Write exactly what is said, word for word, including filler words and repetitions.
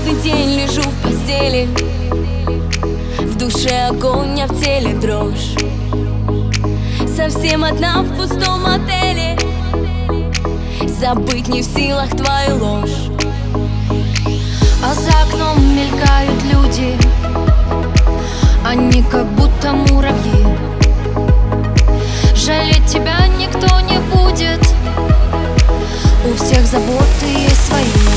Каждый день лежу в постели, в душе огонь, а в теле дрожь. Совсем одна в пустом отеле, забыть не в силах твою ложь. А за окном мелькают люди, они как будто муравьи. Жалеть тебя никто не будет, у всех заботы есть свои.